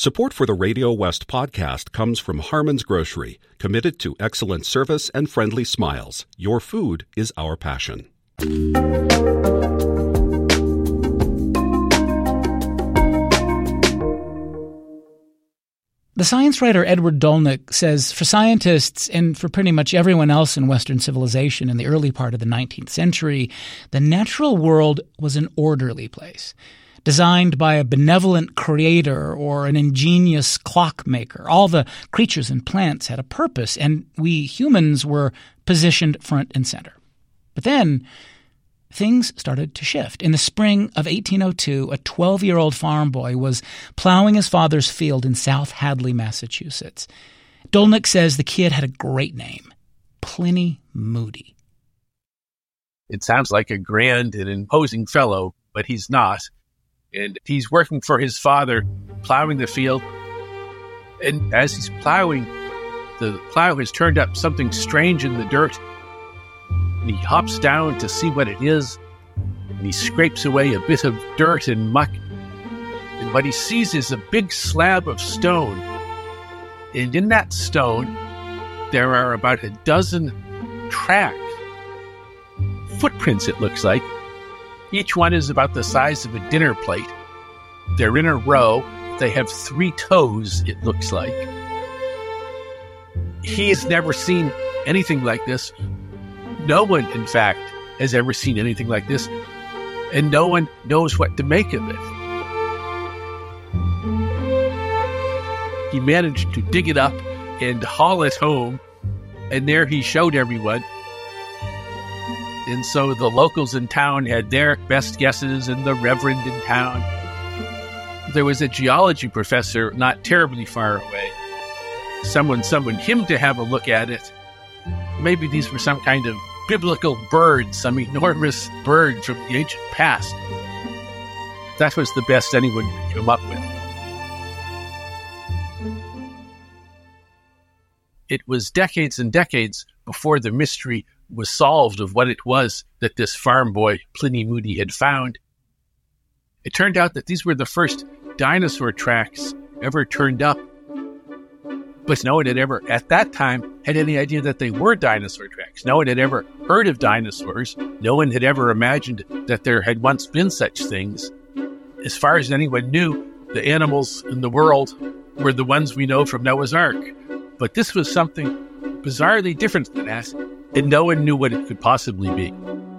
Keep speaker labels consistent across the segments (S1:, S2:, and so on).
S1: Support for the Radio West podcast comes from Harmon's Grocery, committed to excellent service and friendly smiles. Your food is our passion.
S2: The science writer Edward Dulnick says for scientists and for pretty much everyone else in Western civilization in the early part of the 19th century, the natural world was an orderly place, designed by a benevolent creator or an ingenious clockmaker. All the creatures and plants had a purpose, and we humans were positioned front and center. But then things started to shift. In the spring of 1802, a 12-year-old farm boy was plowing his father's field in South Hadley, Massachusetts. Dulnick says the kid had a great name, Pliny Moody.
S3: It sounds like a grand and imposing fellow, but he's not. And he's working for his father, plowing the field. And as he's plowing, the plow has turned up something strange in the dirt. And he hops down to see what it is, and he scrapes away a bit of dirt and muck. And what he sees is a big slab of stone. And in that stone, there are about a dozen tracks, footprints it looks like. Each one is about the size of a dinner plate. They're in a row. They have 3 toes, it looks like. He has never seen anything like this. No one, in fact, has ever seen anything like this, and no one knows what to make of it. He managed to dig it up and haul it home, and there he showed everyone. And so the locals in town had their best guesses, and the reverend in town. There was a geology professor not terribly far away. Someone summoned him to have a look at it. Maybe these were some kind of biblical bird, some enormous bird from the ancient past. That was the best anyone could come up with. It was decades and decades before the mystery was solved of what it was that this farm boy, Pliny Moody, had found. It turned out that these were the first dinosaur tracks ever turned up. But no one had ever, at that time, had any idea that they were dinosaur tracks. No one had ever heard of dinosaurs. No one had ever imagined that there had once been such things. As far as anyone knew, the animals in the world were the ones we know from Noah's Ark. But this was something bizarrely different than that, and no one knew what it could possibly be.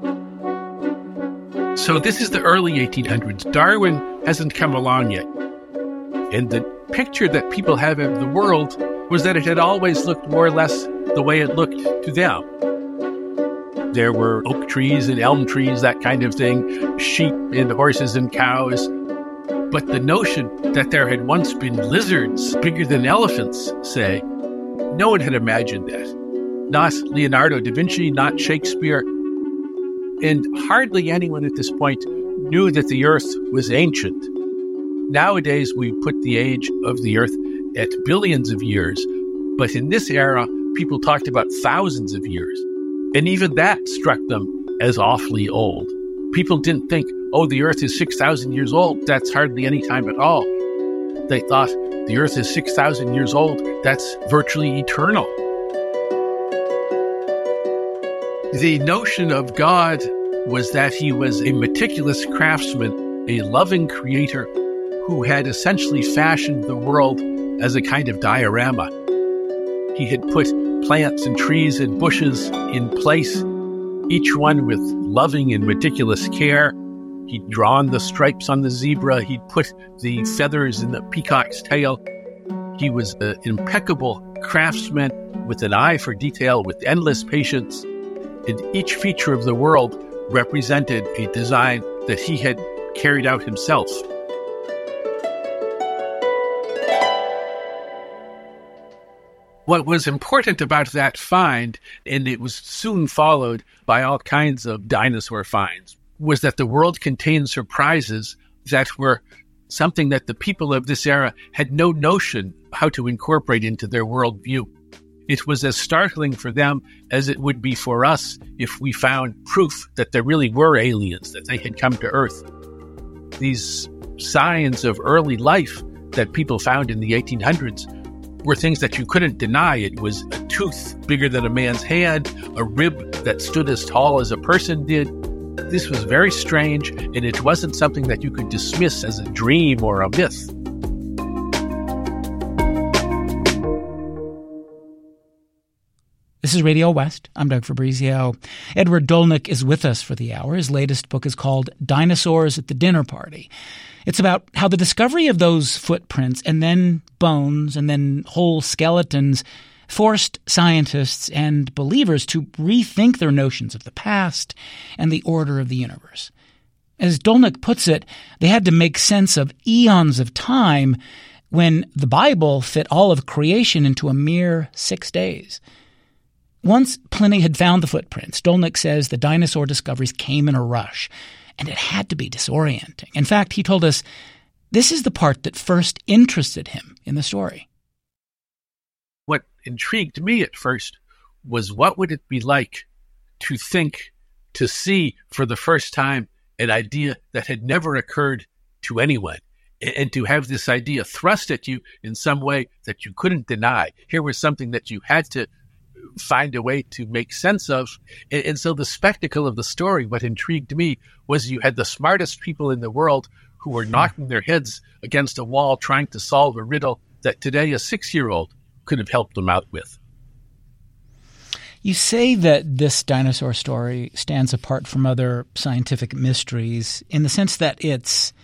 S3: So this is the early 1800s. Darwin hasn't come along yet. And the picture that people have of the world was that it had always looked more or less the way it looked to them. There were oak trees and elm trees, that kind of thing, sheep and horses and cows. But the notion that there had once been lizards bigger than elephants, say, no one had imagined that. Not Leonardo da Vinci, not Shakespeare. And hardly anyone at this point knew that the Earth was ancient. Nowadays, we put the age of the Earth at billions of years. But in this era, people talked about thousands of years. And even that struck them as awfully old. People didn't think, oh, the Earth is 6,000 years old. That's hardly any time at all. They thought, the Earth is 6,000 years old. That's virtually eternal. The notion of God was that he was a meticulous craftsman, a loving creator who had essentially fashioned the world as a kind of diorama. He had put plants and trees and bushes in place, each one with loving and meticulous care. He'd drawn the stripes on the zebra. He'd put the feathers in the peacock's tail. He was an impeccable craftsman with an eye for detail, with endless patience. And each feature of the world represented a design that he had carried out himself. What was important about that find, and it was soon followed by all kinds of dinosaur finds, was that the world contained surprises that were something that the people of this era had no notion how to incorporate into their worldview. It was as startling for them as it would be for us if we found proof that there really were aliens, that they had come to Earth. These signs of early life that people found in the 1800s were things that you couldn't deny. It was a tooth bigger than a man's hand, a rib that stood as tall as a person did. This was very strange, and it wasn't something that you could dismiss as a dream or a myth.
S2: This is Radio West. I'm Doug Fabrizio. Edward Dolnick is with us for the hour. His latest book is called Dinosaurs at the Dinner Party. It's about how the discovery of those footprints and then bones and then whole skeletons forced scientists and believers to rethink their notions of the past and the order of the universe. As Dolnick puts it, they had to make sense of eons of time when the Bible fit all of creation into a mere 6 days. Once Pliny had found the footprints, Dolnick says the dinosaur discoveries came in a rush, and it had to be disorienting. In fact, he told us this is the part that first interested him in the story.
S3: What intrigued me at first was what would it be like to see for the first time an idea that had never occurred to anyone, and to have this idea thrust at you in some way that you couldn't deny. Here was something that you had to find a way to make sense of. And so the spectacle of the story, what intrigued me, was you had the smartest people in the world who were knocking their heads against a wall trying to solve a riddle that today a 6-year-old could have helped them out with.
S2: You say that this dinosaur story stands apart from other scientific mysteries in the sense that it's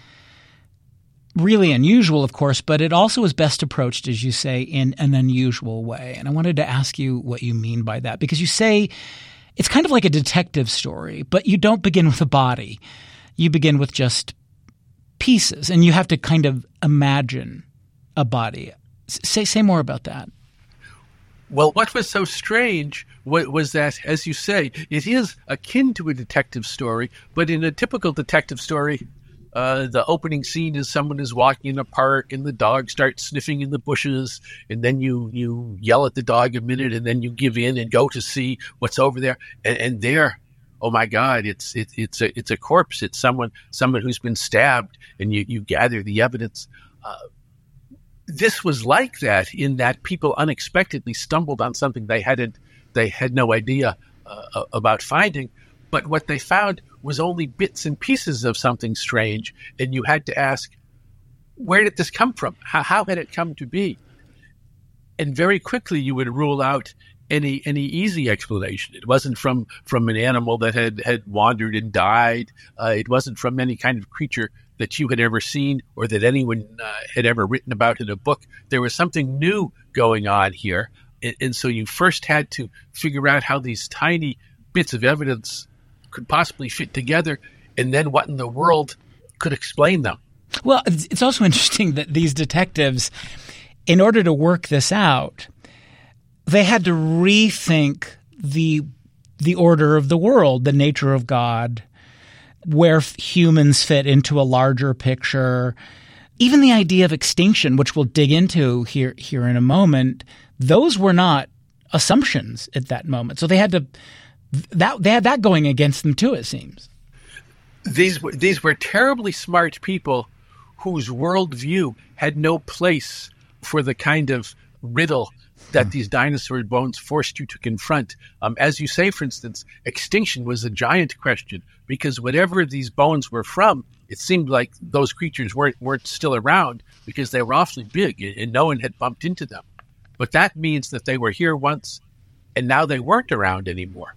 S2: really unusual, of course, but it also is best approached, as you say, in an unusual way. And I wanted to ask you what you mean by that, because you say it's kind of like a detective story, but you don't begin with a body. You begin with just pieces, and you have to kind of imagine a body. Say more about that.
S3: Well, what was so strange was that, as you say, it is akin to a detective story, but in a typical detective story, the opening scene is someone is walking in a park and the dog starts sniffing in the bushes, and then you yell at the dog a minute, and then you give in and go to see what's over there. And there, oh my God, it's a corpse. It's someone who's been stabbed, and you gather the evidence. This was like that, in that people unexpectedly stumbled on something they had no idea about finding. But what they found was only bits and pieces of something strange, and you had to ask, where did this come from? How had it come to be? And very quickly you would rule out any easy explanation. It wasn't from an animal that had wandered and died. It wasn't from any kind of creature that you had ever seen or that anyone had ever written about in a book. There was something new going on here. And so you first had to figure out how these tiny bits of evidence could possibly fit together, and then what in the world could explain them.
S2: Well, it's also interesting that these detectives, in order to work this out, they had to rethink the order of the world, the nature of God, where humans fit into a larger picture. Even the idea of extinction, which we'll dig into here in a moment, those were not assumptions at that moment. So they had that going against them too, it seems.
S3: These were terribly smart people whose worldview had no place for the kind of riddle that these dinosaur bones forced you to confront. As you say, for instance, extinction was a giant question, because whatever these bones were from, it seemed like those creatures weren't still around because they were awfully big and no one had bumped into them. But that means that they were here once and now they weren't around anymore.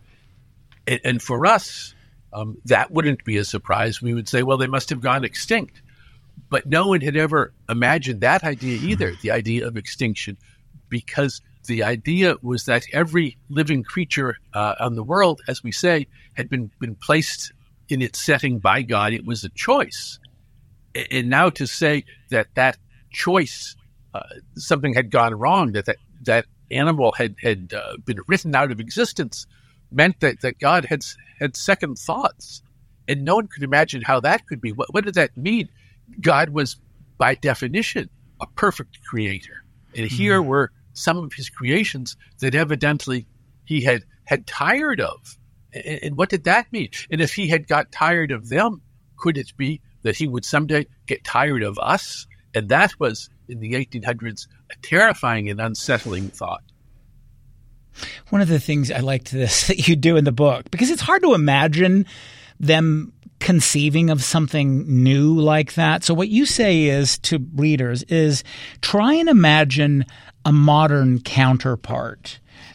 S3: And for us, that wouldn't be a surprise. We would say, well, they must have gone extinct. But no one had ever imagined that idea either, the idea of extinction, because the idea was that every living creature on the world, as we say, had been placed in its setting by God. It was a choice. And now to say that choice, something had gone wrong, that animal had been written out of existence, meant that God had second thoughts. And no one could imagine how that could be. What did that mean? God was, by definition, a perfect creator. And here were some of his creations that evidently he had tired of. And what did that mean? And if he had got tired of them, could it be that he would someday get tired of us? And that was in the 1800s a terrifying and unsettling thought.
S2: One of the things I liked that you do in the book, because it's hard to imagine them conceiving of something new like that. So what you say is to readers is try and imagine a modern counterpart.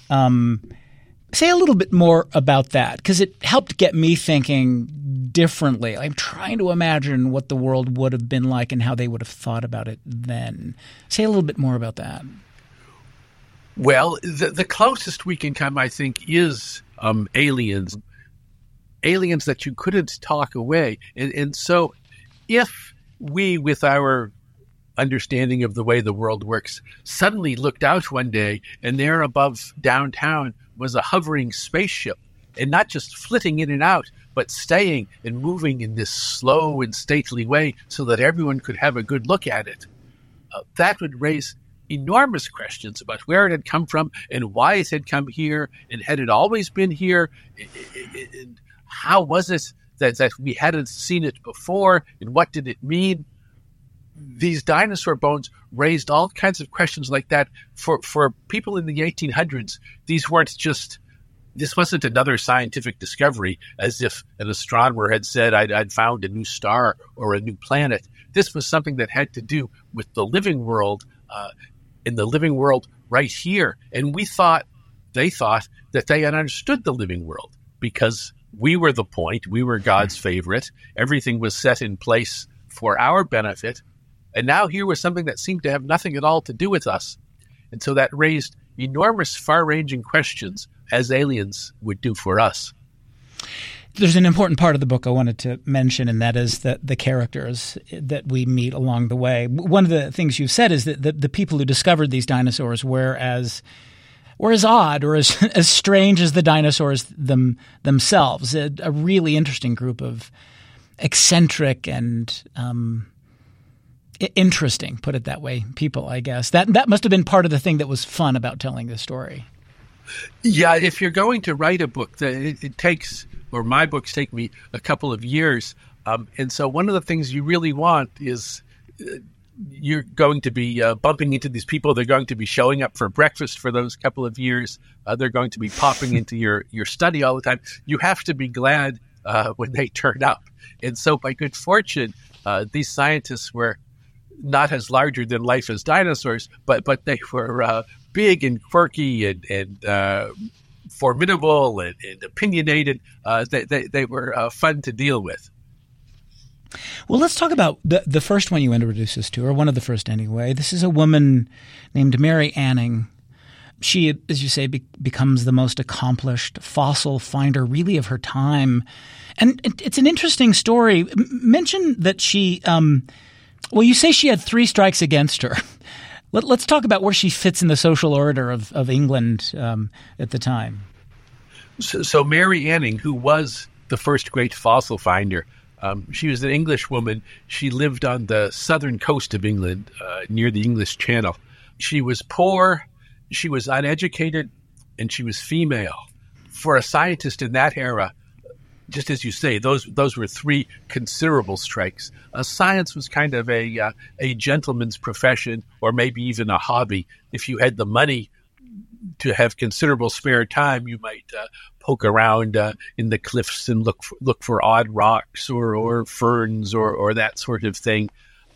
S2: Say a little bit more about that, because it helped get me thinking differently. I'm trying to imagine what the world would have been like and how they would have thought about it then. Say a little bit more about that.
S3: Well, the closest we can come, I think, is aliens. Aliens that you couldn't talk away. And so if we, with our understanding of the way the world works, suddenly looked out one day and there above downtown was a hovering spaceship, and not just flitting in and out, but staying and moving in this slow and stately way so that everyone could have a good look at it, that would raise enormous questions about where it had come from and why it had come here, and had it always been here, and how was it that we hadn't seen it before, and what did it mean? These dinosaur bones raised all kinds of questions like that. For people in the 1800s, this wasn't another scientific discovery, as if an astronomer had said, I'd found a new star or a new planet. This was something that had to do with the living world, in the living world right here. And they thought that they had understood the living world, because we were the point, we were God's favorite, everything was set in place for our benefit. And now here was something that seemed to have nothing at all to do with us. And so that raised enormous, far-ranging questions, as aliens would do for us.
S2: There's an important part of the book I wanted to mention, and that is the characters that we meet along the way. One of the things you've said is that the people who discovered these dinosaurs were as odd or as strange as the dinosaurs themselves. A really interesting group of eccentric and interesting, put it that way, people, I guess. That must have been part of the thing that was fun about telling this story.
S3: Yeah, if you're going to write a book, it takes, or my books take me a couple of years. And so one of the things you really want is you're going to be bumping into these people. They're going to be showing up for breakfast for those couple of years. They're going to be popping into your study all the time. You have to be glad when they turn up. And so by good fortune, these scientists were not as larger than life as dinosaurs, but they were big and quirky and formidable and opinionated. They were fun to deal with.
S2: Well, let's talk about the first one you introduced us to, or one of the first anyway. This is a woman named Mary Anning. She, as you say, becomes the most accomplished fossil finder really of her time. And it's an interesting story. Mention that she well, you say she had 3 strikes against her. Let's talk about where she fits in the social order of England at the time.
S3: So Mary Anning, who was the first great fossil finder, she was an English woman. She lived on the southern coast of England, near the English Channel. She was poor, she was uneducated, and she was female. For a scientist in that era, just as you say, those were 3 considerable strikes. Science was kind of a gentleman's profession, or maybe even a hobby. If you had the money to have considerable spare time, you might poke around in the cliffs and look for odd rocks or ferns or that sort of thing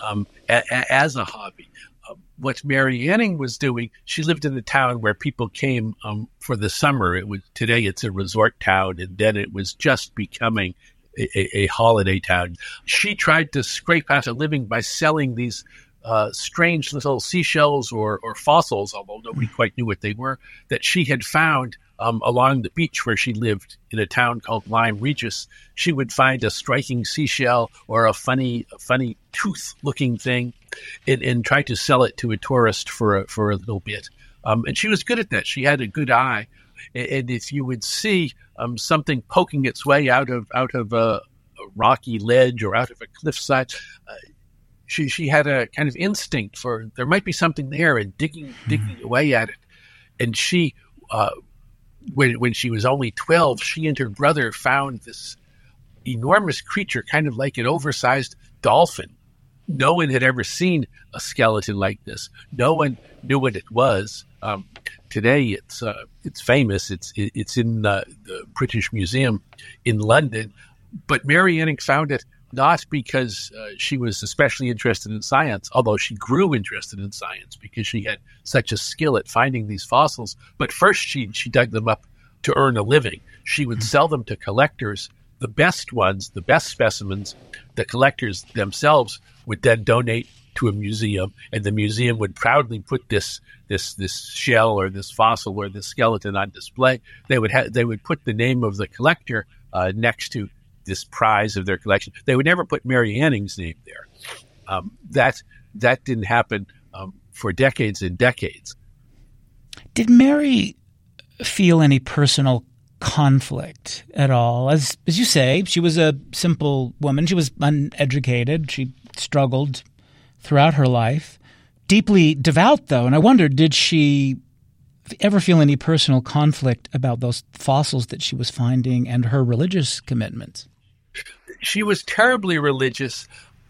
S3: as a hobby. What Mary Anning was doing, she lived in a town where people came for the summer. Today it's a resort town, and then it was just becoming a holiday town. She tried to scrape out a living by selling these strange little seashells or fossils, although nobody quite knew what they were, that she had found along the beach where she lived in a town called Lyme Regis. She would find a striking seashell or a funny tooth-looking thing and try to sell it to a tourist for a little bit. And she was good at that. She had a good eye. And if you would see something poking its way out of a rocky ledge or out of a cliffside, she had a kind of instinct for there might be something there, and digging away at it. And she, when she was only 12, she and her brother found this enormous creature, kind of like an oversized dolphin, No one had ever seen a skeleton like this. No one knew what it was. Today, it's famous. It's in the British Museum in London. But Mary Anning found it not because she was especially interested in science, although she grew interested in science because she had such a skill at finding these fossils. But first, she dug them up to earn a living. She would sell them to collectors, the best ones, the best specimens. The collectors themselves would then donate to a museum, and the museum would proudly put this shell or this fossil or this skeleton on display. They would put the name of the collector next to this prize of their collection. They would never put Mary Anning's name there. That didn't happen for decades and decades.
S2: Did Mary feel any personal conflict at all? As you say, she was a simple woman. She was uneducated. She struggled throughout her life. Deeply devout, though. And I wonder, did she ever feel any personal conflict about those fossils that she was finding and her religious commitments?
S3: She was terribly religious.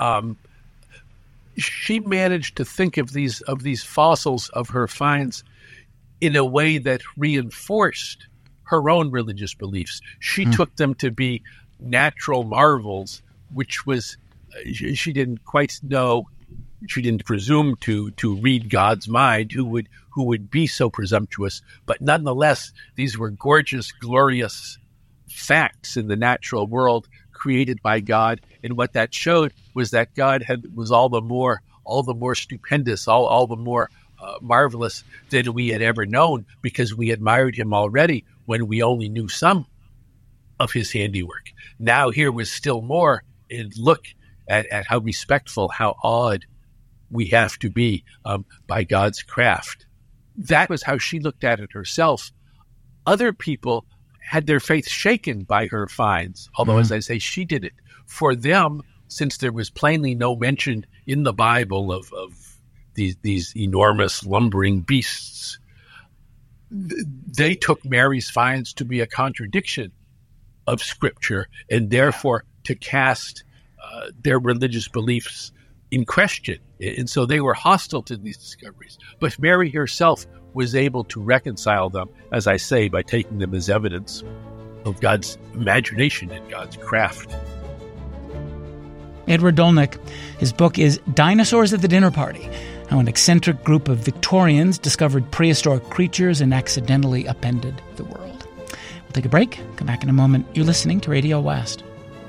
S3: She managed to think of these fossils, of her finds, in a way that reinforced her own religious beliefs. She took them to be natural marvels, which was, she didn't quite know, she didn't presume to read God's mind, who would be so presumptuous. But nonetheless, these were gorgeous, glorious facts in the natural world created by God. And what that showed was that God was all the more stupendous, all the more marvelous than we had ever known, because we admired him already when we only knew some of his handiwork. Now here was still more, and look at how respectful, how awed we have to be by God's craft. That was how she looked at it herself. Other people had their faith shaken by her finds, although, as I say, she did it. For them, since there was plainly no mention in the Bible of these enormous lumbering beasts, they took Mary's finds to be a contradiction of Scripture, and therefore to cast their religious beliefs in question. And so they were hostile to these discoveries. But Mary herself was able to reconcile them, as I say, by taking them as evidence of God's imagination and God's craft.
S2: Edward Dolnick. His book is Dinosaurs at the Dinner Party, how an eccentric group of Victorians discovered prehistoric creatures and accidentally upended the world. We'll take a break. Come back in a moment. You're listening to Radio West.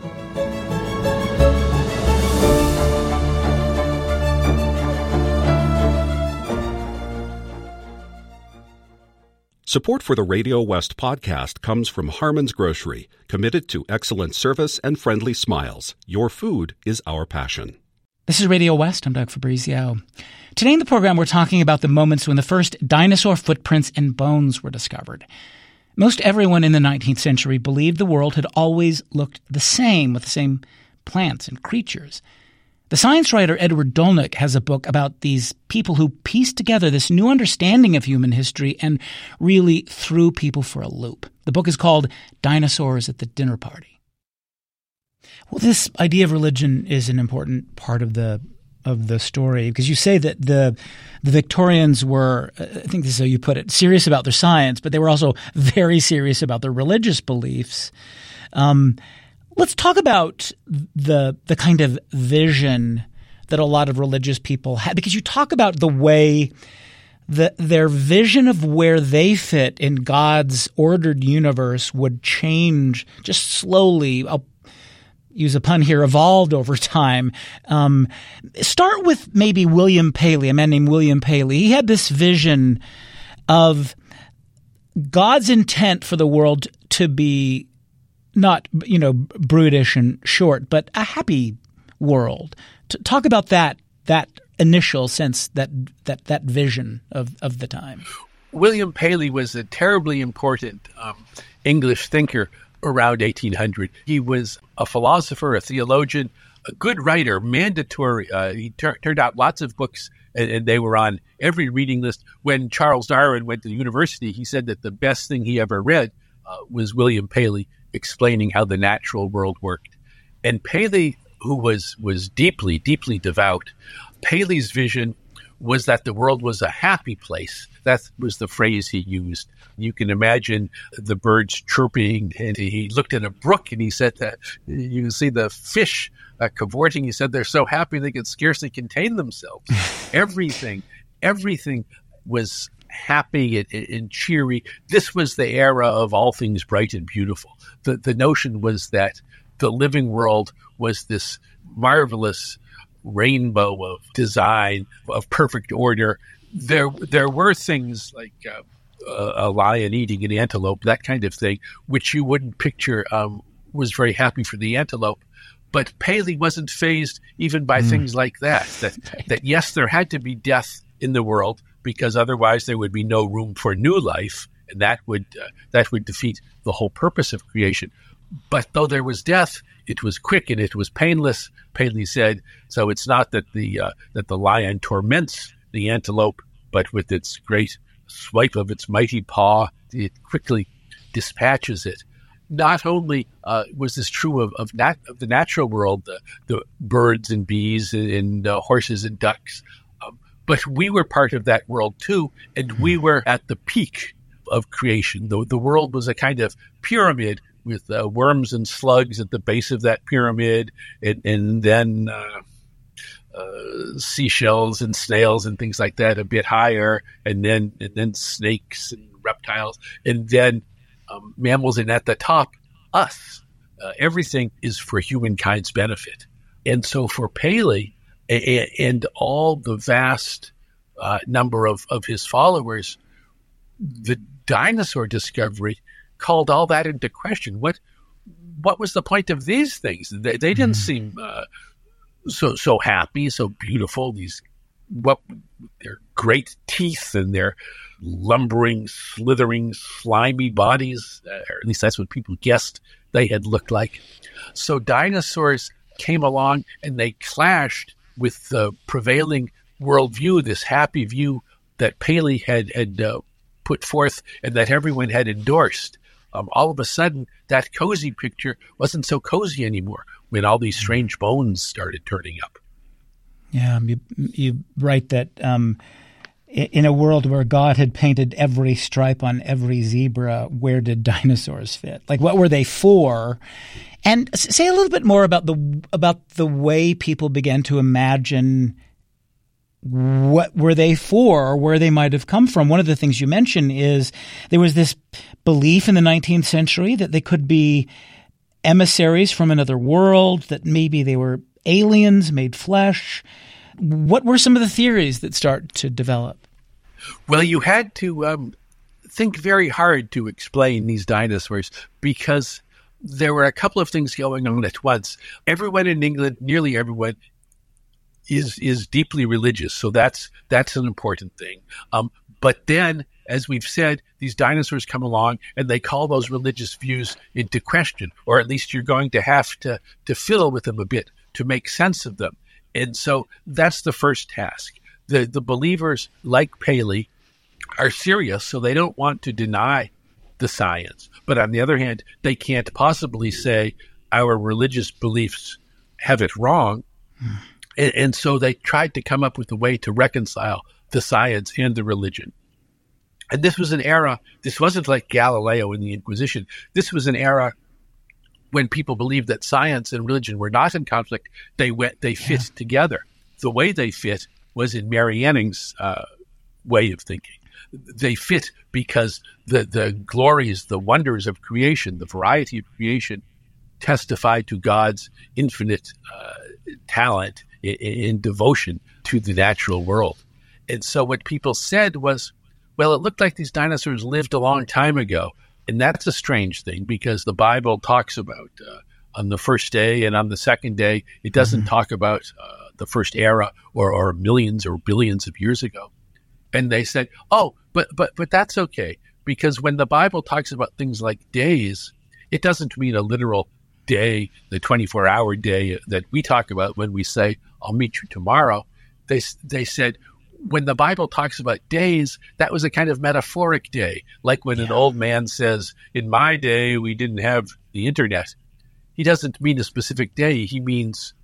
S1: Support for the Radio West podcast comes from Harmon's Grocery, committed to excellent service and friendly smiles. Your food is our passion.
S2: This is Radio West. I'm Doug Fabrizio. Today in the program, we're talking about the moments when the first dinosaur footprints and bones were discovered. Most everyone in the 19th century believed the world had always looked the same, with the same plants and creatures. The science writer Edward Dolnick has a book about these people who pieced together this new understanding of human history and really threw people for a loop. The book is called Dinosaurs at the Dinner Party. Well, this idea of religion is an important part of the story, because you say that the Victorians were, I think this is how you put it, serious about their science, but they were also very serious about their religious beliefs. Let's talk about the kind of vision that a lot of religious people had, because you talk about the way that their vision of where they fit in God's ordered universe would change just slowly. I'll use a pun here, evolved over time. Start with maybe William Paley, a man named William Paley. He had this vision of God's intent for the world to be not, brutish and short, but a happy world. Talk about that initial sense, that vision of the time.
S3: William Paley was a terribly important English thinker around 1800. He was a philosopher, a theologian, a good writer, mandatory. He turned out lots of books, and they were on every reading list. When Charles Darwin went to the university, he said that the best thing he ever read was William Paley explaining how the natural world worked. And Paley who was deeply, deeply devout. Paley's vision was that the world was a happy place. That was the phrase he used. You can imagine the birds chirping, and he looked at a brook and he said that you can see the fish cavorting. He said they're so happy they could scarcely contain themselves. Everything was happy and cheery. This was the era of all things bright and beautiful. The notion was that the living world was this marvelous rainbow of design, of perfect order. There were things like a lion eating an antelope, that kind of thing, which you wouldn't picture was very happy for the antelope. But Paley wasn't fazed even by things like that. That yes, there had to be death in the world, because otherwise there would be no room for new life, and that would defeat the whole purpose of creation. But though there was death, it was quick and it was painless, Paley said. So it's not that the lion torments the antelope, but with its great swipe of its mighty paw, it quickly dispatches it. Not only was this true of the natural world, the birds and bees and horses and ducks, but we were part of that world too, and we were at the peak of creation. The world was a kind of pyramid with worms and slugs at the base of that pyramid, and then seashells and snails and things like that a bit higher, and then snakes and reptiles, and then mammals, and at the top, us. Everything is for humankind's benefit. And so for Paley and all the vast number of his followers, the dinosaur discovery called all that into question. What was the point of these things? They didn't seem so happy, so beautiful. Their great teeth and their lumbering, slithering, slimy bodies, or at least that's what people guessed they had looked like. So dinosaurs came along and they clashed with the prevailing worldview, this happy view that Paley had put forth and that everyone had endorsed. All of a sudden, that cozy picture wasn't so cozy anymore when all these strange bones started turning up.
S2: Yeah, you write that in a world where God had painted every stripe on every zebra, where did dinosaurs fit? Like, what were they for? And say a little bit more about the way people began to imagine what were they for, or where they might have come from. One of the things you mention is there was this belief in the 19th century that they could be emissaries from another world, that maybe they were aliens made flesh. What were some of the theories that start to develop?
S3: Well, you had to think very hard to explain these dinosaurs, because there were a couple of things going on at once. Everyone in England, nearly everyone, is deeply religious, so that's an important thing. But then, as we've said, these dinosaurs come along and they call those religious views into question, or at least you're going to have to fiddle with them a bit to make sense of them. And so that's the first task. The believers, like Paley, are serious, so they don't want to deny the science. But on the other hand, they can't possibly say our religious beliefs have it wrong. And so they tried to come up with a way to reconcile the science and the religion. And this was an era, this wasn't like Galileo in the Inquisition. This was an era when people believed that science and religion were not in conflict. They fit together. The way they fit was in Mary Anning's way of thinking. They fit because the glories, the wonders of creation, the variety of creation testify to God's infinite talent in devotion to the natural world. And so what people said was, well, it looked like these dinosaurs lived a long time ago. And that's a strange thing, because the Bible talks about on the first day and on the second day. It doesn't talk about the first era or millions or billions of years ago. And they said, oh, but that's okay, because when the Bible talks about things like days, it doesn't mean a literal day, the 24-hour day that we talk about when we say, I'll meet you tomorrow. They said, when the Bible talks about days, that was a kind of metaphoric day, like when an old man says, in my day, we didn't have the internet. He doesn't mean a specific day. He means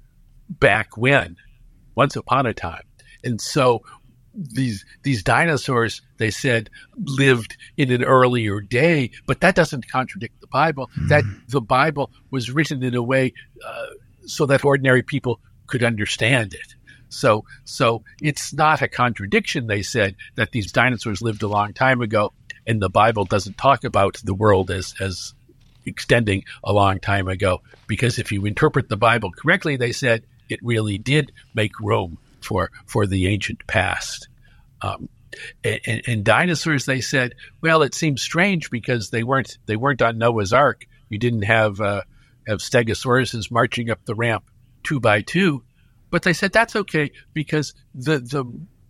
S3: back when, once upon a time. And so these dinosaurs, they said, lived in an earlier day, but that doesn't contradict the Bible. That the Bible was written in a way so that ordinary people could understand it. So it's not a contradiction, they said, that these dinosaurs lived a long time ago, and the Bible doesn't talk about the world as extending a long time ago, because if you interpret the Bible correctly, they said, it really did make room for the ancient past. And dinosaurs, they said, well, it seems strange because they weren't on Noah's Ark. You didn't have stegosauruses marching up the ramp 2 by 2. But they said that's okay because the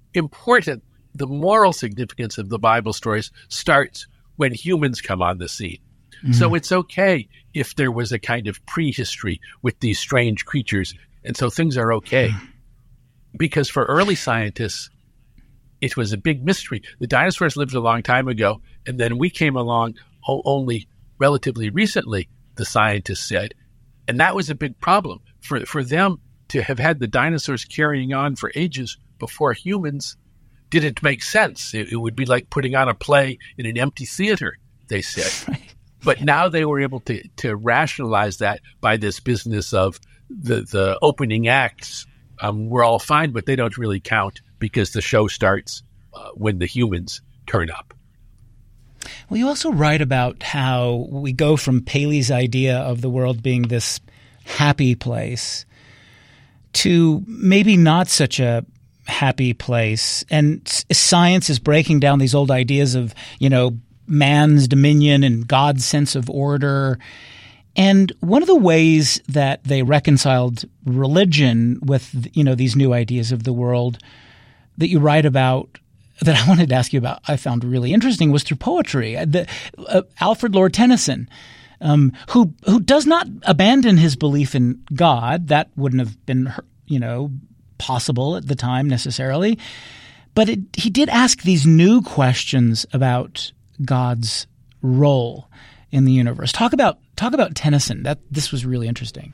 S3: moral significance of the Bible stories starts when humans come on the scene. Mm-hmm. So it's okay if there was a kind of prehistory with these strange creatures. And so things are okay. Because for early scientists, it was a big mystery. The dinosaurs lived a long time ago, and then we came along only relatively recently, the scientists said. And that was a big problem. For them to have had the dinosaurs carrying on for ages before humans didn't make sense. It would be like putting on a play in an empty theater, they said. Right. But now they were able to rationalize that by this business of the opening acts. We're all fine, but they don't really count because the show starts when the humans turn up.
S2: Well, you also write about how we go from Paley's idea of the world being this happy place to maybe not such a happy place. And science is breaking down these old ideas of, man's dominion and God's sense of order. And one of the ways that they reconciled religion with, these new ideas of the world that you write about, that I wanted to ask you about, I found really interesting, was through poetry. Alfred Lord Tennyson, who does not abandon his belief in God. That wouldn't have been, possible at the time necessarily. But he did ask these new questions about God's role in the universe. Talk about Tennyson. This was really interesting.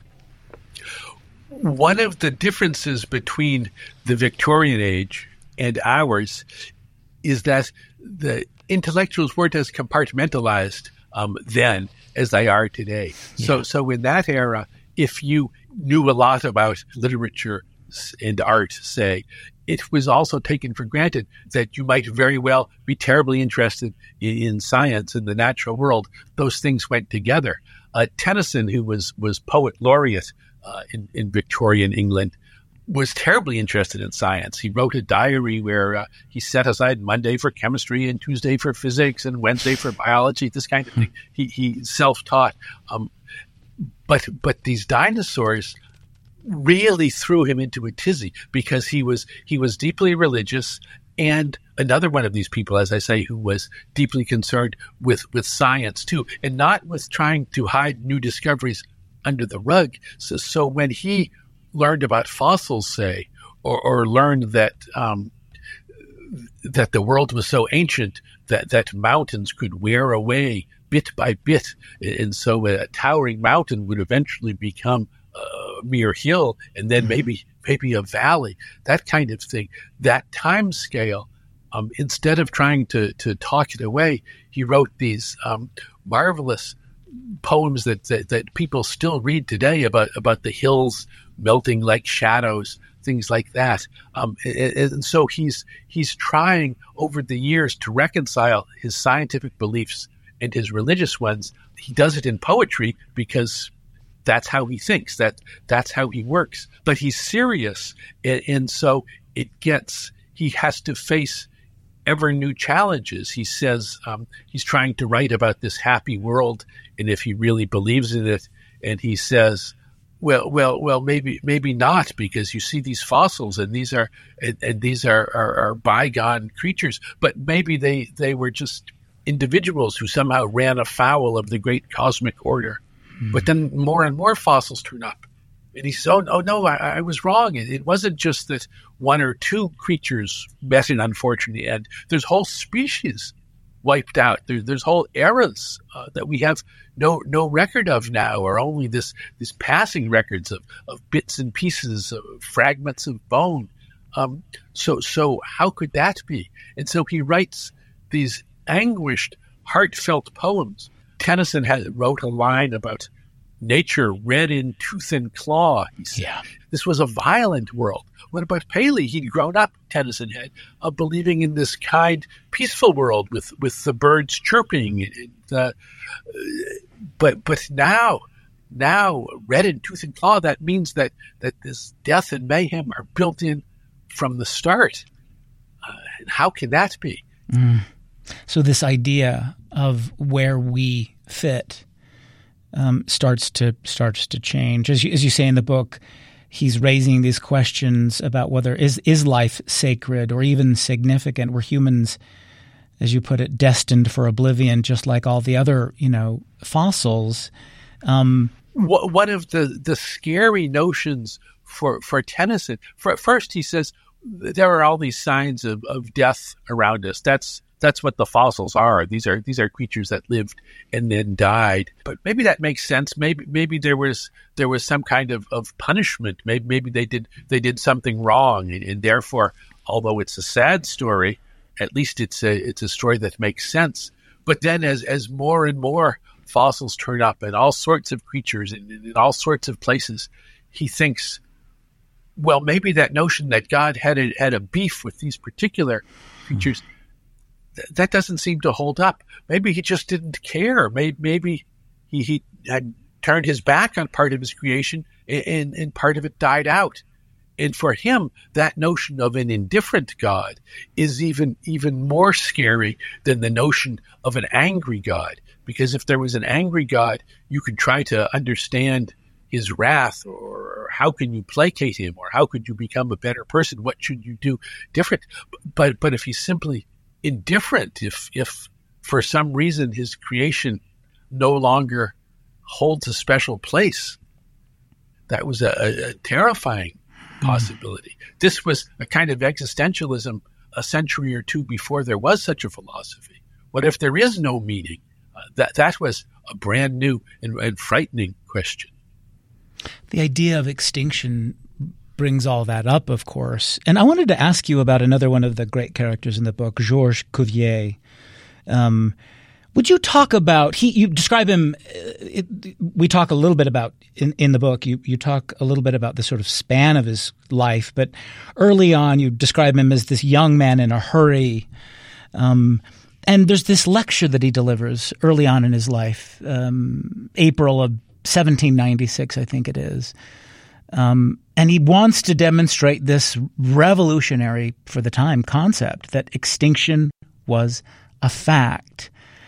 S3: One of the differences between the Victorian age and ours is that the intellectuals weren't as compartmentalized then as they are today. Yeah. So in that era, if you knew a lot about literature and art, say, it was also taken for granted that you might very well be terribly interested in science and the natural world. Those things went together. Tennyson, who was poet laureate in Victorian England, was terribly interested in science. He wrote a diary where he set aside Monday for chemistry and Tuesday for physics and Wednesday for biology, this kind of thing. He self-taught. But these dinosaurs really threw him into a tizzy because he was deeply religious, and another one of these people, as I say, who was deeply concerned with science too, and not with trying to hide new discoveries under the rug. So when he learned about fossils, say, or learned that the world was so ancient that mountains could wear away bit by bit, and so a towering mountain would eventually become a mere hill, and then maybe a valley, that kind of thing. That time scale, instead of trying to talk it away, he wrote these marvelous poems that people still read today about the hills melting like shadows, things like that. And so he's trying over the years to reconcile his scientific beliefs and his religious ones. He does it in poetry because that's how he thinks, that's how he works. But he's serious, and so he has to face ever new challenges. He says he's trying to write about this happy world, and if he really believes in it, and he says, well, maybe not, because you see these fossils, and these are bygone creatures, but maybe they were just individuals who somehow ran afoul of the great cosmic order. But then more and more fossils turn up. And he says, oh no, I was wrong. It wasn't just that one or two creatures met an unfortunate end. There's whole species wiped out. There's whole eras that we have no record of now, or only this passing records of bits and pieces, of fragments of bone. So how could that be? And so he writes these anguished, heartfelt poems. Tennyson wrote a line about nature red in tooth and claw. He said, This was a violent world. What about Paley? He'd grown up, Tennyson had, believing in this kind, peaceful world with the birds chirping. But now, red in tooth and claw, that means that this death and mayhem are built in from the start. And how can that be?
S2: So this idea of where we fit starts to change. As you say in the book, he's raising these questions about whether is life sacred or even significant. We're humans, as you put it, destined for oblivion, just like all the other, fossils.
S3: One of the scary notions for Tennyson, first he says there are all these signs of death around us. That's what the fossils are. These are creatures that lived and then died. But maybe that makes sense. Maybe there was some kind of punishment. Maybe they did something wrong, and therefore, although it's a sad story, at least it's a story that makes sense. But then, as more and more fossils turn up and all sorts of creatures in all sorts of places, he thinks, well, maybe that notion that God had a beef with these particular creatures, that doesn't seem to hold up. Maybe he just didn't care. Maybe he had turned his back on part of his creation and part of it died out. And for him, that notion of an indifferent God is even more scary than the notion of an angry God. Because if there was an angry God, you could try to understand his wrath, or how can you placate him, or how could you become a better person? What should you do different? But if he's simply indifferent, if for some reason his creation no longer holds a special place, that was a terrifying possibility. This was a kind of existentialism a century or two before there was such a philosophy. What if there is no meaning? That was a brand new and frightening question.
S2: The idea of extinction brings all that up, of course. And I wanted to ask you about another one of the great characters in the book, Georges Cuvier. Would you talk about, you describe him, we talk a little bit about, in the book, you talk a little bit about the sort of span of his life, but early on you describe him as this young man in a hurry. And there's this lecture that he delivers early on in his life, April of 1796, I think it is. And he wants to demonstrate this revolutionary, for the time, concept that extinction was a fact.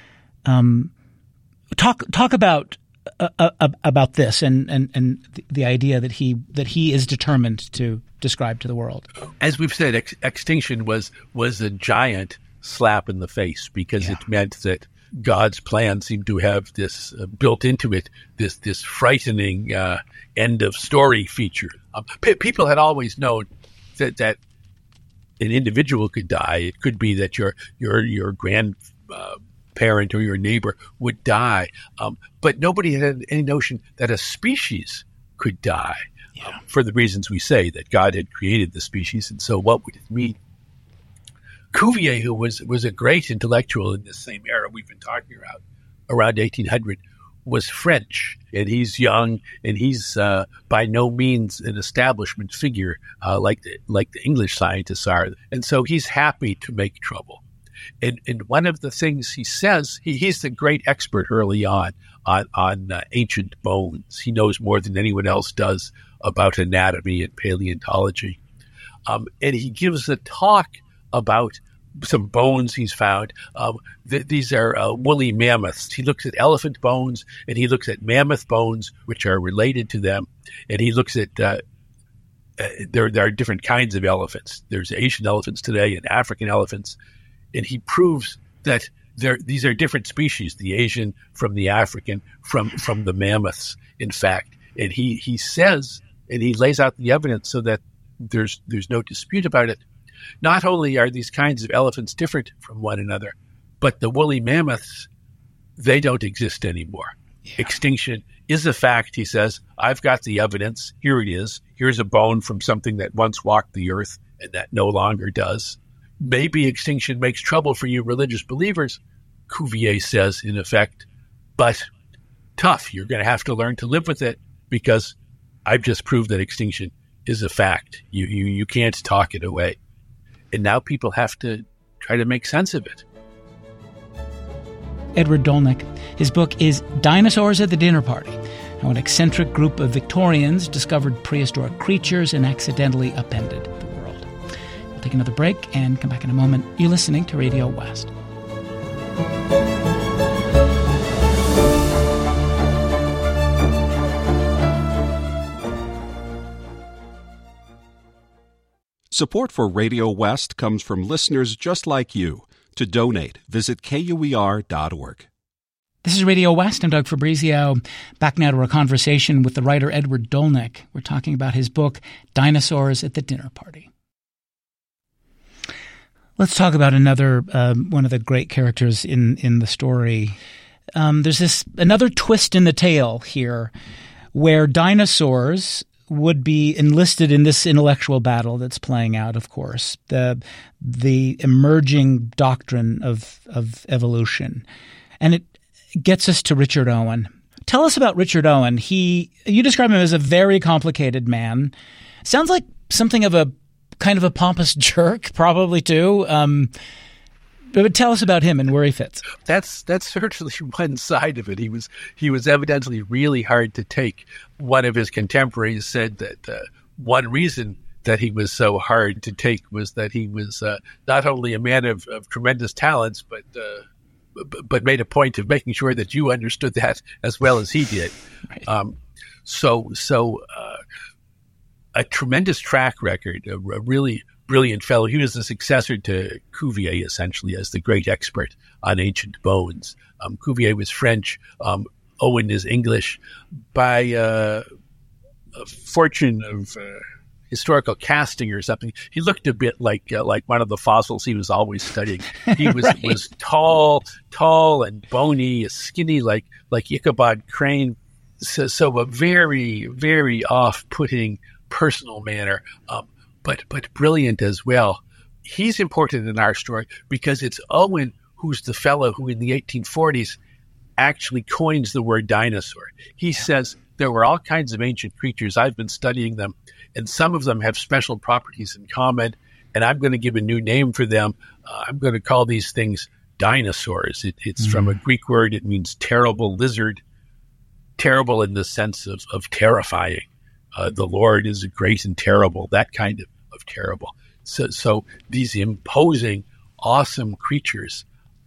S2: Talk about this and the idea that he is determined to describe to the world.
S3: As we've said, extinction was a giant slap in the face, because it meant that God's plan seemed to have this built into it, this frightening end of story feature. People had always known that an individual could die. It could be that your grandparent or your neighbor would die, but nobody had any notion that a species could die, for the reasons we say, that God had created the species, and so what would it mean? Cuvier, who was a great intellectual in this same era we've been talking about, around 1800, was French, and he's young, and he's by no means an establishment figure like the English scientists are, and so he's happy to make trouble. And one of the things he says, he's the great expert early on ancient bones. He knows more than anyone else does about anatomy and paleontology, and he gives a talk about some bones he's found. These are woolly mammoths. He looks at elephant bones, and he looks at mammoth bones, which are related to them. And he looks at there are different kinds of elephants. There's Asian elephants today and African elephants. And he proves that these are different species, the Asian from the African, from the mammoths, in fact. And he says, and he lays out the evidence so that there's no dispute about it. Not only are these kinds of elephants different from one another, But the woolly mammoths, they don't exist anymore. Yeah. Extinction is a fact, he says. I've got the evidence. Here it is. Here's a bone from something that once walked the earth and that no longer does. Maybe extinction makes trouble for you religious believers, Cuvier says, in effect, but tough. You're going to have to learn to live with it because I've just proved that extinction is a fact. You can't talk it away. And now people have to try to make sense of it.
S2: Edward Dolnick. His book is Dinosaurs at the Dinner Party, how an eccentric group of Victorians discovered prehistoric creatures and accidentally upended the world. We'll take another break and come back in a moment. You're listening to Radio West.
S1: Support for Radio West comes from listeners just like you. To donate, visit KUER.org.
S2: This is Radio West. I'm Doug Fabrizio. Back now to our conversation with the writer Edward Dolnick. We're talking about his book, Dinosaurs at the Dinner Party. Let's talk about another one of the great characters in the story. There's another twist in the tale here where dinosaurs would be enlisted in this intellectual battle that's playing out, of course, the emerging doctrine of evolution. And it gets us to Richard Owen. Tell us about Richard Owen. You describe him as a very complicated man. Sounds like something of a kind of a pompous jerk, probably too. But tell us about him and where he fits.
S3: That's certainly one side of it. He was evidently really hard to take. One of his contemporaries said that one reason that he was so hard to take was that he was not only a man of tremendous talents, but made a point of making sure that you understood that as well as he did. Right. So a tremendous track record, a really brilliant fellow. He was the successor to Cuvier, essentially, as the great expert on ancient bones. Cuvier was French. Owen is English. By a fortune of historical casting or something, he looked a bit like one of the fossils he was always studying. He was right. was tall and bony, skinny like Ichabod Crane. So a very, very off-putting personal manner. But brilliant as well. He's important in our story because it's Owen who's the fellow who in the 1840s actually coins the word dinosaur. He says there were all kinds of ancient creatures. I've been studying them, and some of them have special properties in common, and I'm going to give a new name for them. I'm going to call these things dinosaurs. It's from a Greek word. It means terrible lizard, terrible in the sense of terrifying. The Lord is great and terrible, that kind of terrible. So these imposing, awesome creatures.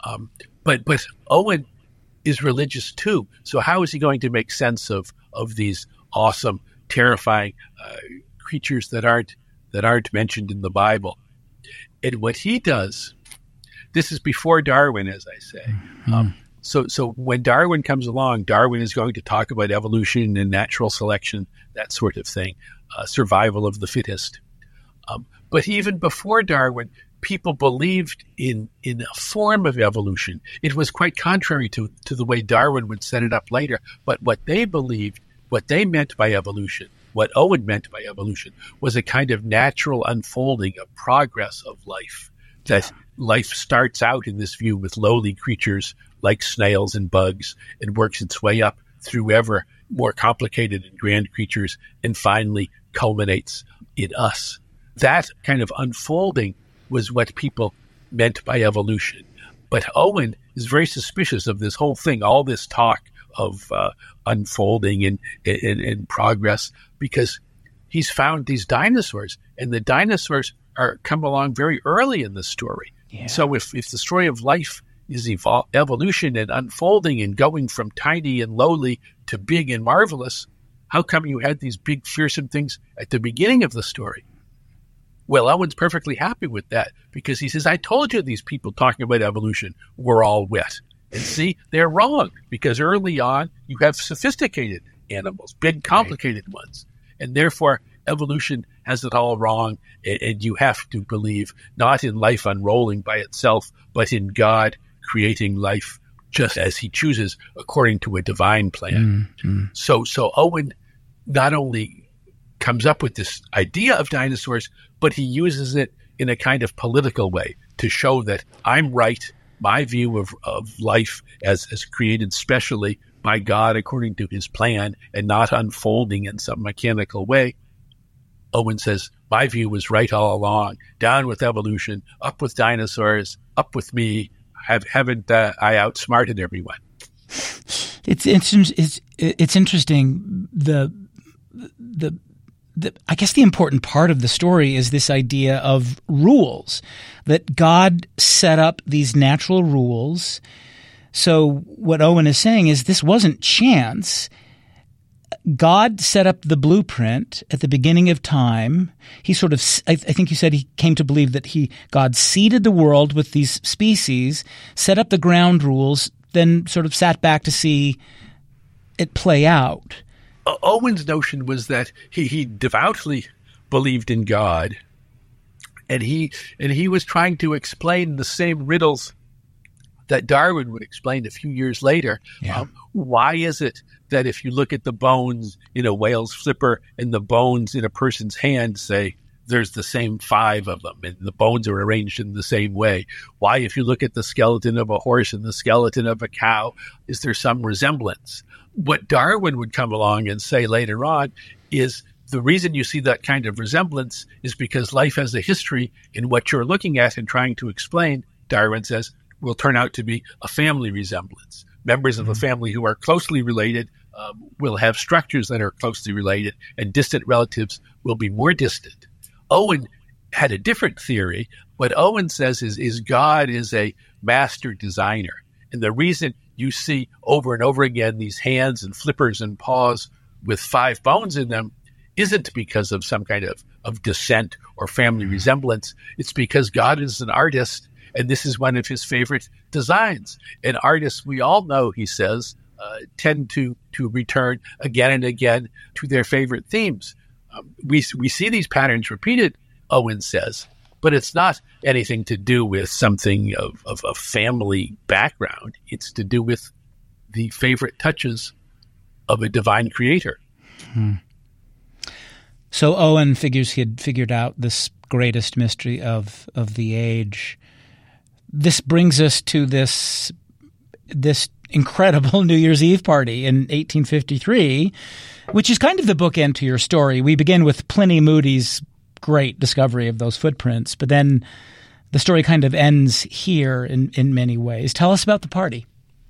S3: But Owen is religious too. So how is he going to make sense of these awesome, terrifying creatures that aren't mentioned in the Bible? And what he does, this is before Darwin, as I say. Mm-hmm. So when Darwin comes along, Darwin is going to talk about evolution and natural selection, that sort of thing, survival of the fittest. But even before Darwin, people believed in a form of evolution. It was quite contrary to the way Darwin would set it up later. But what they believed, what they meant by evolution, what Owen meant by evolution, was a kind of natural unfolding of progress of life. That life starts out in this view with lowly creatures like snails and bugs and works its way up through ever more complicated and grand creatures and finally culminates in us. That kind of unfolding was what people meant by evolution. But Owen is very suspicious of this whole thing, all this talk of unfolding and progress, because he's found these dinosaurs, and the dinosaurs come along very early in the story. Yeah. So if the story of life is evolution and unfolding and going from tiny and lowly to big and marvelous, how come you had these big, fearsome things at the beginning of the story? Well, Owen's perfectly happy with that because he says, I told you these people talking about evolution were all wet. And see, they're wrong because early on you have sophisticated animals, big, complicated ones. And therefore, evolution has it all wrong. And you have to believe not in life unrolling by itself, but in God creating life just as he chooses according to a divine plan. So Owen not only comes up with this idea of dinosaurs, but he uses it in a kind of political way to show that I'm right. My view of life as created specially by God according to his plan and not unfolding in some mechanical way. Owen says, my view was right all along. Down with evolution, up with dinosaurs, up with me. Haven't I outsmarted everyone?
S2: It's interesting. I guess the important part of the story is this idea of rules, that God set up these natural rules. So what Owen is saying is this wasn't chance. God set up the blueprint at the beginning of time. He sort of, I think you said he came to believe that God seeded the world with these species, set up the ground rules, then sort of sat back to see it play out.
S3: Owen's notion was that he devoutly believed in God, and he was trying to explain the same riddles that Darwin would explain a few years later.
S2: Yeah.
S3: Why is it that if you look at the bones in a whale's flipper and the bones in a person's hand, say, there's the same 5 of them, and the bones are arranged in the same way? Why, if you look at the skeleton of a horse and the skeleton of a cow, is there some resemblance? What Darwin would come along and say later on is the reason you see that kind of resemblance is because life has a history, and what you're looking at and trying to explain, Darwin says, will turn out to be a family resemblance. Members of a family who are closely related will have structures that are closely related, and distant relatives will be more distant. Owen had a different theory. What Owen says is God is a master designer. And the reason you see over and over again these hands and flippers and paws with 5 bones in them isn't because of some kind of descent or family resemblance. It's because God is an artist, and this is one of his favorite designs. And artists, we all know, he says, tend to return again and again to their favorite themes. We see these patterns repeated, Owen says, but it's not anything to do with something of a family background. It's to do with the favorite touches of a divine creator.
S2: So Owen figures he had figured out this greatest mystery of the age. This brings us to this incredible New Year's Eve party in 1853, which is kind of the bookend to your story. We begin with Pliny Moody's great discovery of those footprints, but then the story kind of ends here in many ways. Tell us about the party.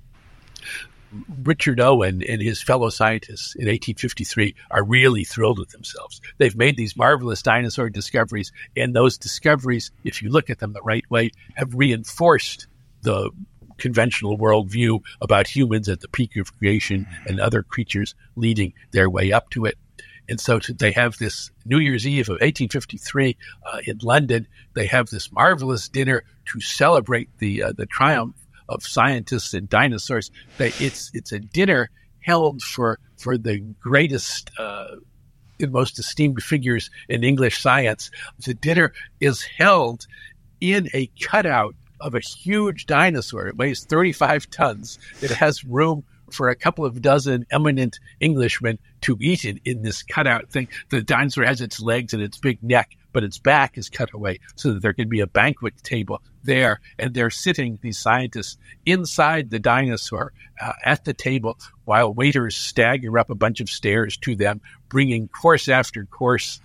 S3: Richard Owen and his fellow scientists in 1853 are really thrilled with themselves. They've made these marvelous dinosaur discoveries, and those discoveries, if you look at them the right way, have reinforced the conventional worldview about humans at the peak of creation and other creatures leading their way up to it. And so they have this New Year's Eve of 1853 in London. They have this marvelous dinner to celebrate the triumph of scientists and dinosaurs. It's a dinner held for the greatest and most esteemed figures in English science. The dinner is held in a cutout of a huge dinosaur. It weighs 35 tons. It has room for a couple of dozen eminent Englishmen to eat in this cutout thing. The dinosaur has its legs and its big neck, but its back is cut away so that there can be a banquet table there. And they're sitting, these scientists, inside the dinosaur at the table while waiters stagger up a bunch of stairs to them, bringing course after course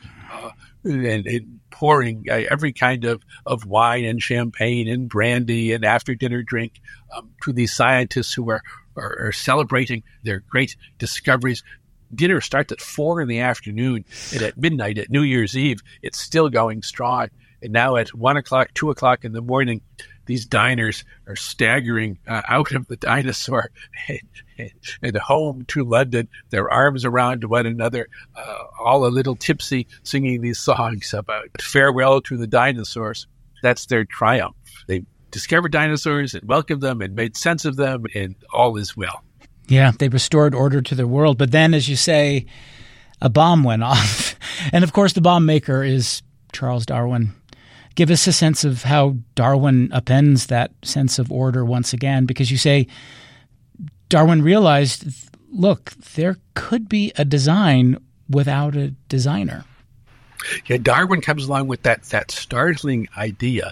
S3: and pouring every kind of wine and champagne and brandy and after-dinner drink to these scientists who are celebrating their great discoveries. Dinner starts at 4 p.m, and at midnight, at New Year's Eve, it's still going strong. And now at 1 o'clock, 2 o'clock in the morning, these diners are staggering out of the dinosaur and home to London, their arms around one another, all a little tipsy, singing these songs about farewell to the dinosaurs. That's their triumph. They discovered dinosaurs and welcomed them and made sense of them, and all is well.
S2: Yeah, they restored order to their world. But then, as you say, a bomb went off. And of course, the bomb maker is Charles Darwin. give us a sense of how Darwin upends that sense of order once again, because you say Darwin realized, look, there could be a design without a designer.
S3: Yeah, Darwin comes along with that startling idea.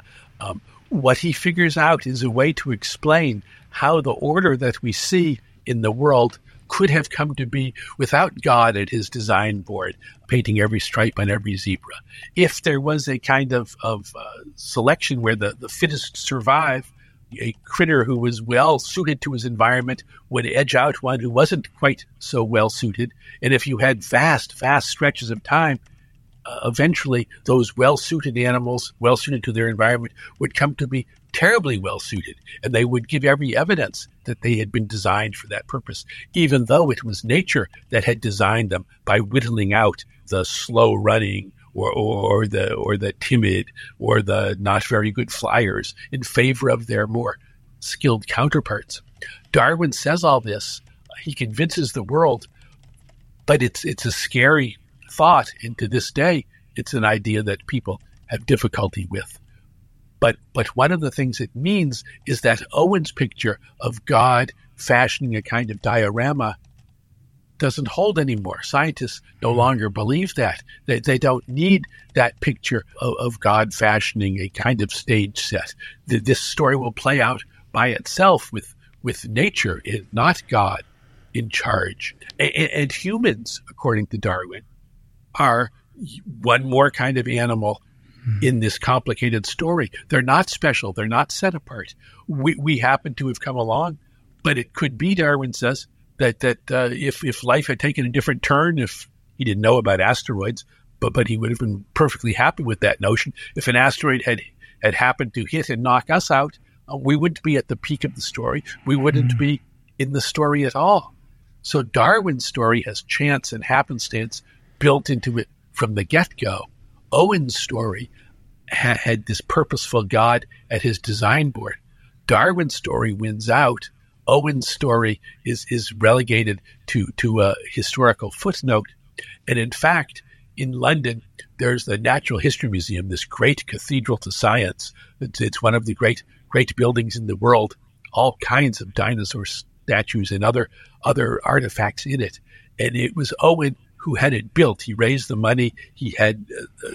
S3: What he figures out is a way to explain how the order that we see in the world could have come to be without God at his design board, painting every stripe on every zebra. If there was a kind of selection where the fittest survive, a critter who was well suited to his environment would edge out one who wasn't quite so well suited. And if you had vast stretches of time, eventually those well-suited animals, well-suited to their environment, would come to be terribly well-suited. And they would give every evidence that they had been designed for that purpose, even though it was nature that had designed them by whittling out the slow-running or the timid or the not very good flyers in favor of their more skilled counterparts. Darwin says all this. He convinces the world, but it's a scary thought, and to this day, it's an idea that people have difficulty with. But one of the things it means is that Owen's picture of God fashioning a kind of diorama doesn't hold anymore. Scientists no longer believe that. They don't need that picture of God fashioning a kind of stage set. This story will play out by itself with nature, not God in charge. And humans, according to Darwin, are one more kind of animal in this complicated story. They're not special. They're not set apart. We happen to have come along, but it could be, Darwin says, that if life had taken a different turn, if he didn't know about asteroids, but he would have been perfectly happy with that notion. If an asteroid had happened to hit and knock us out, we wouldn't be at the peak of the story. We wouldn't be in the story at all. So Darwin's story has chance and happenstance built into it from the get-go. Owen's story had this purposeful God at his design board. Darwin's story wins out. Owen's story is relegated to a historical footnote. And in fact, in London, there's the Natural History Museum, this great cathedral to science. It's one of the great buildings in the world, all kinds of dinosaur statues and other artifacts in it. And it was Owen who had it built. He raised the money. He had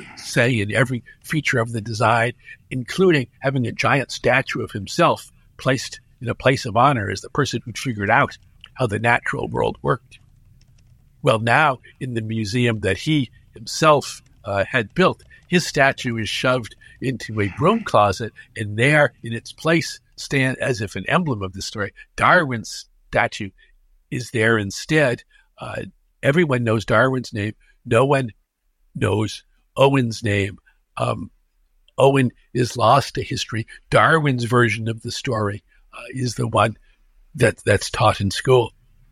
S3: say in every feature of the design, including having a giant statue of himself placed in a place of honor as the person who'd figured out how the natural world worked. Well, now in the museum that he himself had built, his statue is shoved into a broom closet, and there in its place stand, as if an emblem of the story, Darwin's statue is there instead. Everyone knows Darwin's name. No one knows Owen's name. Owen is lost to history. Darwin's version of the story is the one that's taught in school.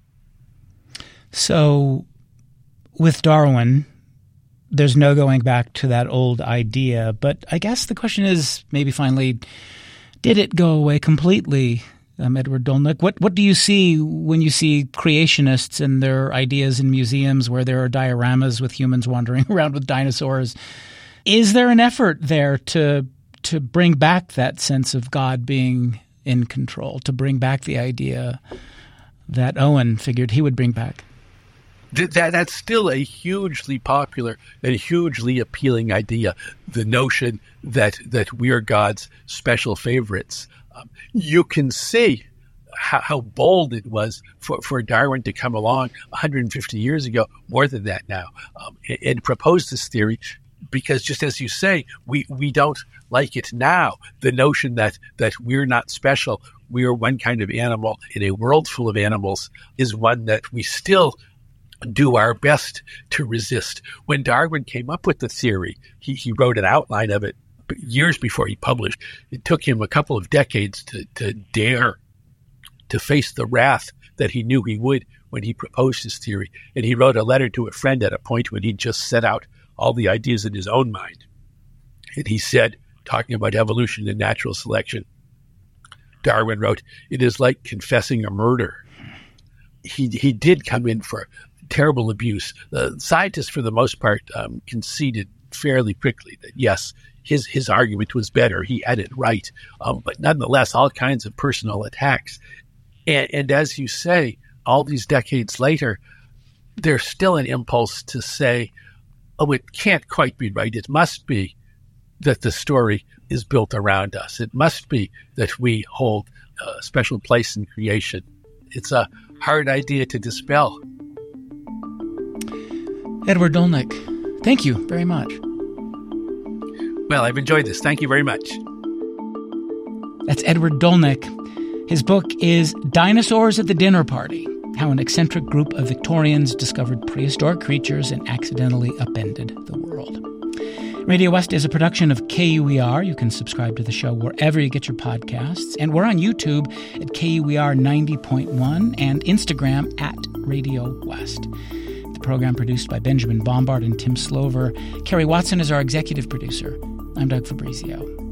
S2: So with Darwin, there's no going back to that old idea. But I guess the question is, maybe finally, did it go away completely? Edward Dolnick, what do you see when you see creationists and their ideas in museums where there are dioramas with humans wandering around with dinosaurs? Is there an effort there to bring back that sense of God being in control, to bring back the idea that Owen figured he would bring back?
S3: That's still a hugely popular and hugely appealing idea, the notion that we're God's special favorites. You can see how bold it was for Darwin to come along 150 years ago, more than that now, and propose this theory, because just as you say, we don't like it now. The notion that we're not special, we are one kind of animal in a world full of animals, is one that we still do our best to resist. When Darwin came up with the theory, he wrote an outline of it years before he published. It took him a couple of decades to dare to face the wrath that he knew he would when he proposed his theory. And he wrote a letter to a friend at a point when he just set out all the ideas in his own mind. And he said, talking about evolution and natural selection, Darwin wrote, "It is like confessing a murder." He did come in for terrible abuse. The scientists, for the most part, conceded fairly quickly that, yes, his argument was better. He had it right. But nonetheless, all kinds of personal attacks. And as you say, all these decades later, there's still an impulse to say, oh, it can't quite be right. It must be that the story is built around us. It must be that we hold a special place in creation. It's a hard idea to dispel.
S2: Edward Dolnick, thank you very much.
S3: Well, I've enjoyed this. Thank you very much.
S2: That's Edward Dolnick. His book is Dinosaurs at the Dinner Party: How an Eccentric Group of Victorians Discovered Prehistoric Creatures and Accidentally Upended the World. Radio West is a production of KUER. You can subscribe to the show wherever you get your podcasts. And we're on YouTube at KUER 90.1 and Instagram at Radio West. The program produced by Benjamin Bombard and Tim Slover. Kerry Watson is our executive producer. I'm Doug Fabrizio.